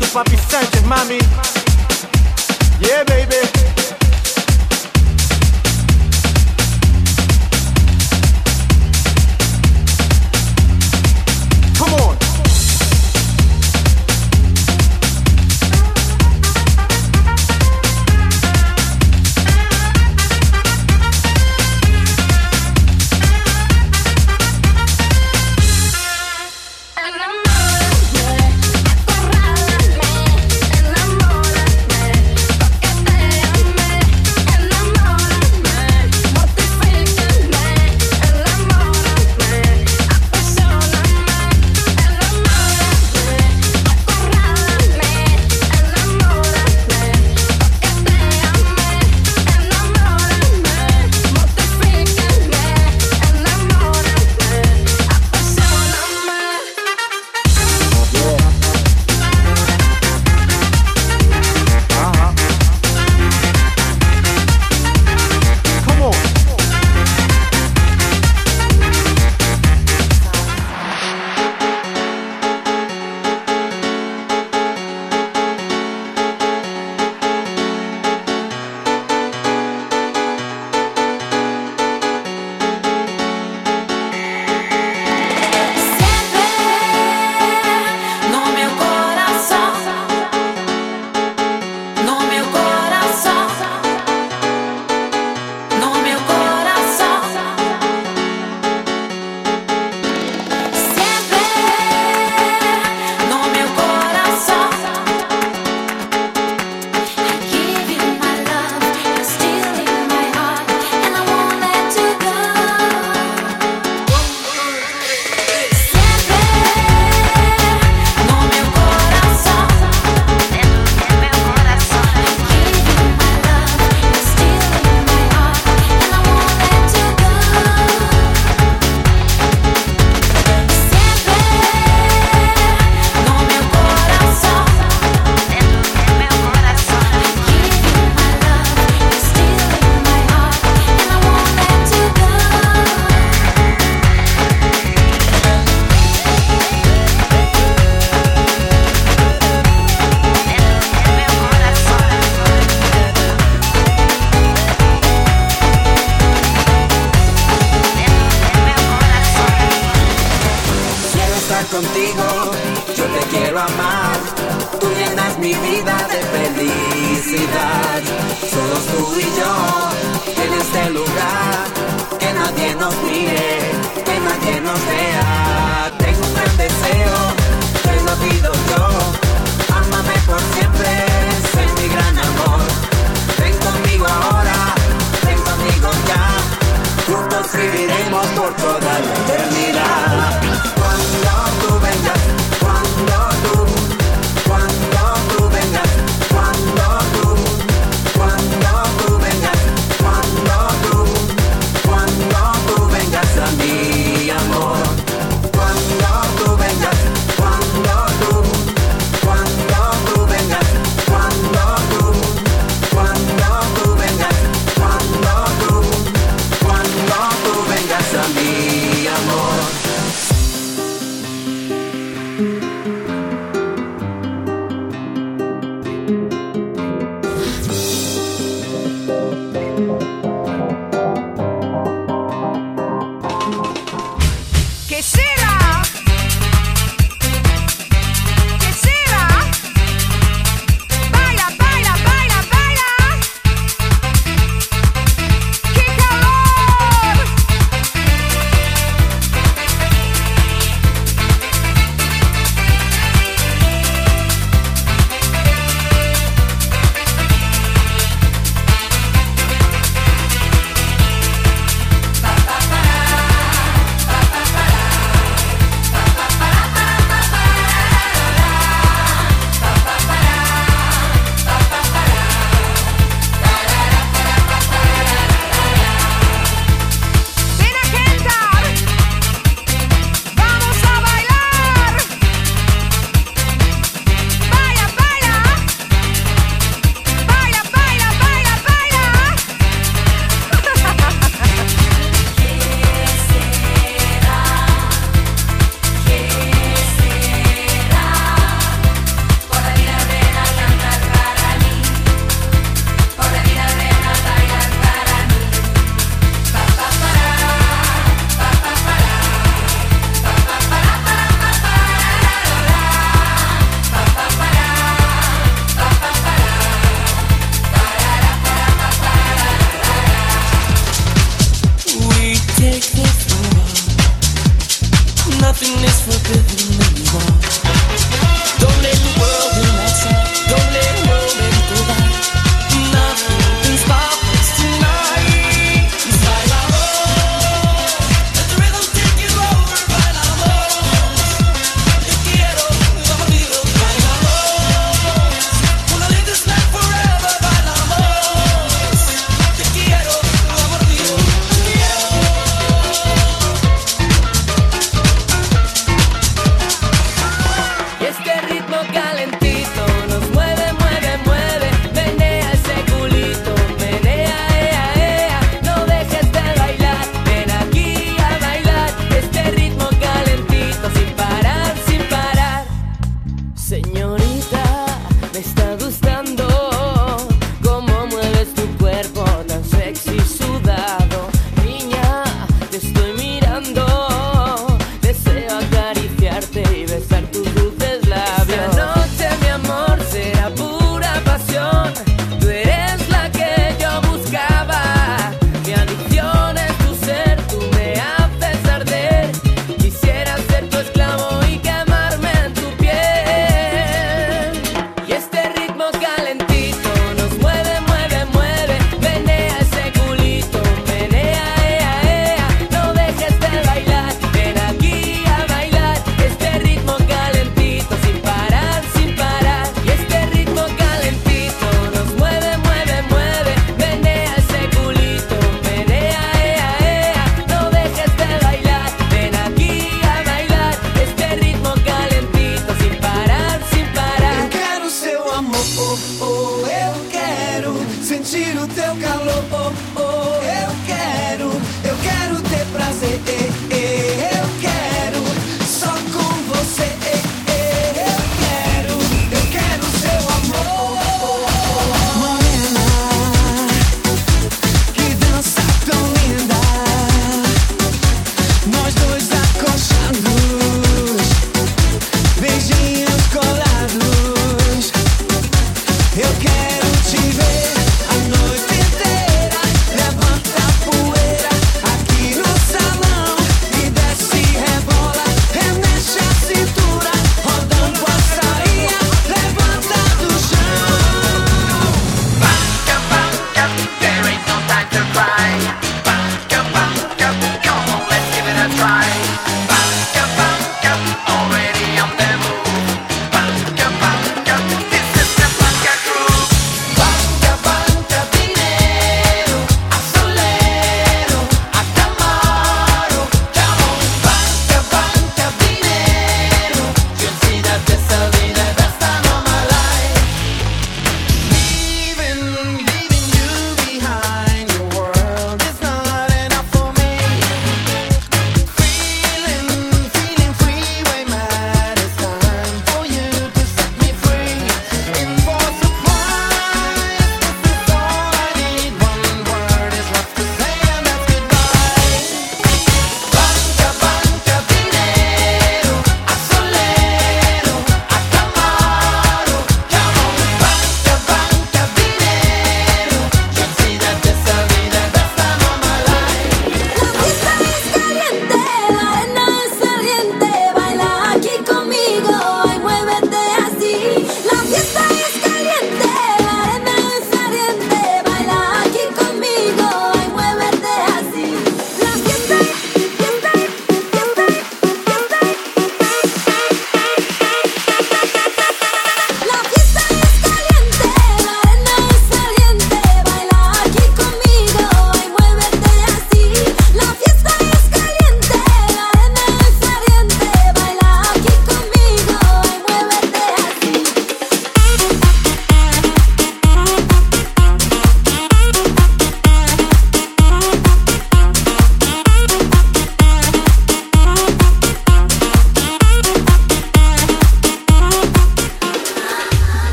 tu papi Sánchez, mami. Yeah, baby. Come on. Contigo, yo te quiero amar. Tú llenas mi vida de felicidad. Somos tú y yo en este lugar. Que nadie nos mire, que nadie nos vea. Tengo un gran deseo, te lo pido yo. Ámame por siempre, sé mi gran amor. Ven conmigo ahora, ven conmigo ya. Juntos viviremos por toda la eternidad. Cuando tú vengas, cuando tú vengas, cuando tú vengas, cuando tú vengas a mi amor. Cuando tú vengas,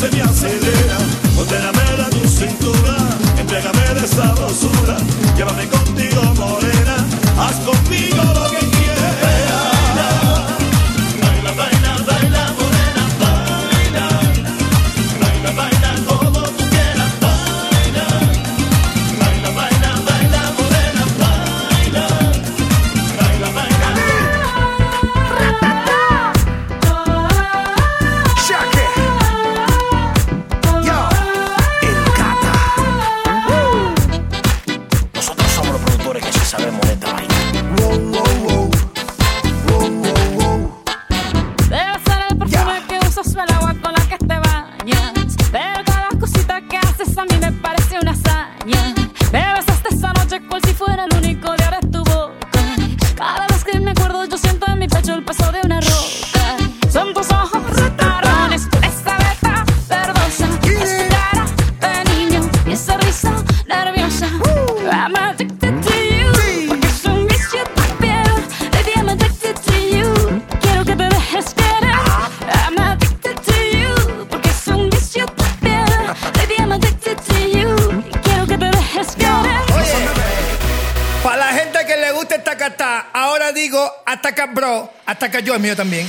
se me acelera. Conténame tu cintura, entrégame de sabrosura. Llévame contigo, morena, haz conmigo lo que quieras. Baila, baila, baila, morena, baila. Baila, baila como tú quieras, baila. Baila, baila, baila, morena, baila. Baila, baila. Shake it. Yo, el Cata. Nosotros somos los productores que sí sabemos de esta vaina. Wow, wow, wow. Wow, wow, wow. Debe ser el perfume que usas o el agua con la que te bañas. Pero cada cosita que haces a mí me parece una hazaña. Me besaste esa noche cual si fuera el único de ahora en tu boca. Cada vez que me acuerdo yo siento en mi pecho el peso de una roca. Son tus ojos marrones, esa beta verdosa, es tu cara de niño y esa risa nerviosa. I'm addicted to you, porque es un vicio tu piel. Baby, I'm addicted to you, quiero que te dejes querer. I'm addicted to you, porque es un vicio tu piel. Baby, I'm addicted to you, quiero que te dejes querer. Para la gente que le gusta esta cata, ahora digo ataca bro, ataca yo, el mío también.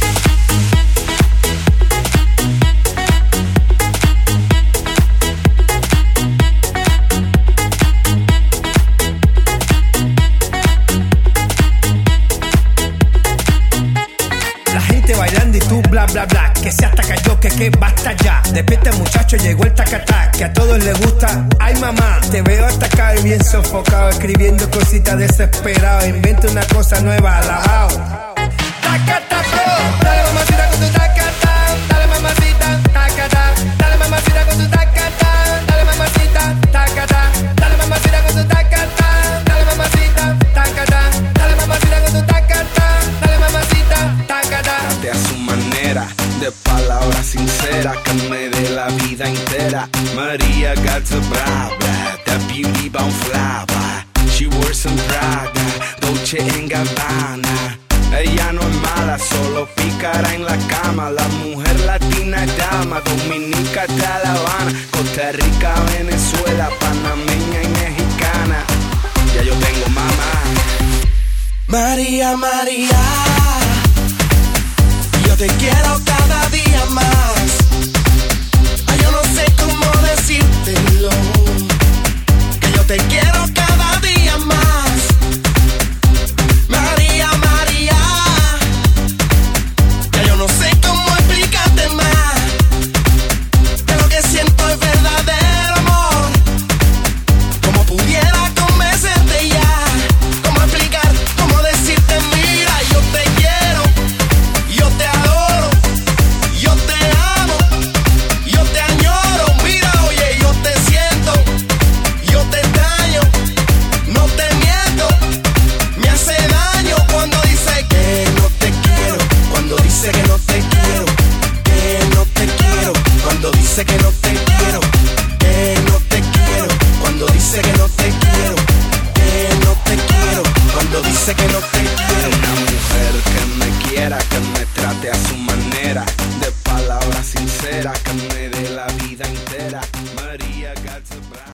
La gente bailando y tú bla bla bla. Que se ataca yo, que basta ya. Despierta muchacho, llegó el tacatá. Que a todos les gusta. Ay mamá, te veo atacado y bien sofocado. Escribiendo cositas desesperado. Inventa una cosa nueva, alabao. Tacata bro, dale mamacita con tu tacata. Dale mamacita, tacata. Dale mamacita con tu tacata. Dale mamacita, tacata. Dale mamacita con tu tacata. Dale mamacita, tacata. Dale mamacita con tu tacata. Dale mamacita, tacata. De a su manera, de palabras sinceras que me dé la vida entera. Maria got the bra bra, that beauty bound fly by. She wears some Prada, Dolce & Gabbana. Ella no es mala, solo pícara en la cama. La mujer latina es dama, dominica de La Habana, Costa Rica, Venezuela, panameña y mexicana. Ya yo tengo mamá. María, María, yo te quiero cada día más. Ay, yo no sé cómo decírtelo, que yo te quiero cada día más. María, María, ya yo no sé cómo explicarte más, que lo que siento es verdadero amor. Como pudiera convencerte ya, cómo explicar, cómo decirte, mira, yo te quiero, yo te adoro, yo te amo, yo te añoro. Mira, oye, yo te siento, yo te extraño, no te miento. Me hace daño cuando dice que no te quiero, cuando dice que no te quiero, que no te quiero, cuando dice que no te quiero, que no te quiero, cuando dice que no te quiero, que no te quiero, cuando dice que no te quiero. Una mujer que me quiera, que me trate a su manera, de palabras sinceras, que me